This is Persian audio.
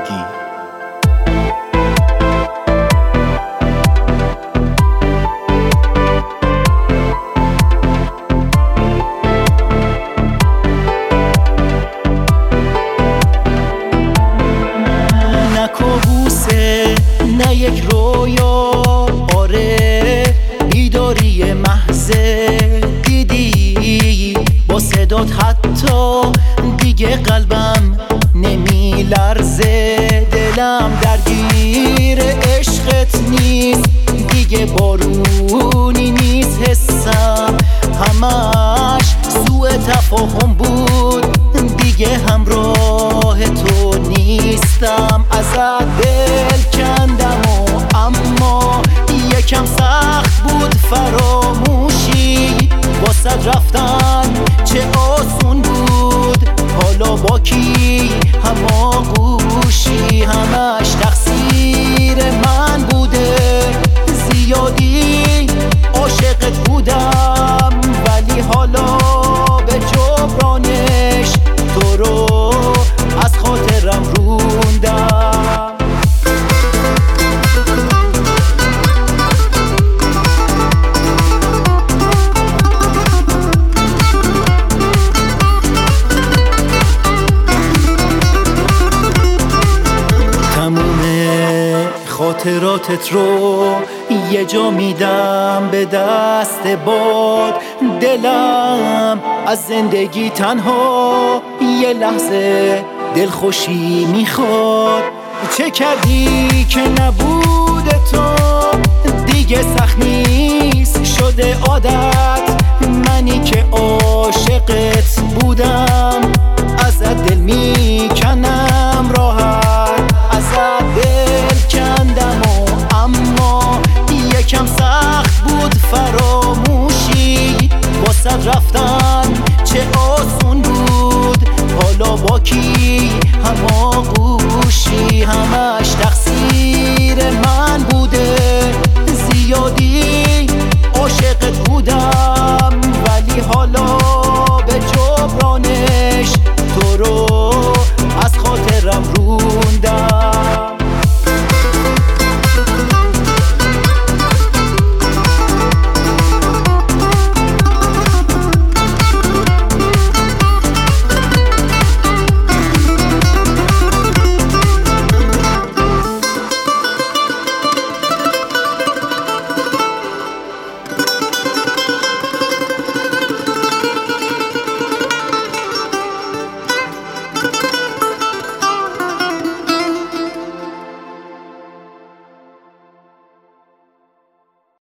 زندگی. نه کابوسه نه یک رویا، آره بیداری محضه. دیدی با صدات حتی دیگه قلبم نمی لرزه. دلم درگیر عشقت نیست دیگه، بارونی نیست حسم، همش سوء تفاهم بود دیگه، همراه تو نیستم. ازت دل کندم و اما یکم سخت بود فراموشی، واسه رفتن چه آسون بود، حالا با کی هماغوشی. همش تقصیر من بوده، زیادی عاشقت بودم، ولی حالا به جبرانش تو رو از خاطرم روندم. خاطراتت رو یه جا میدم به دست باد، دلم از زندگی تنها یه لحظه دلخوشی میخواد. چه کردی که نبود تو دیگه سخت نیست شده عادت، منی که عاشقت بودم ازت دل میکنم راه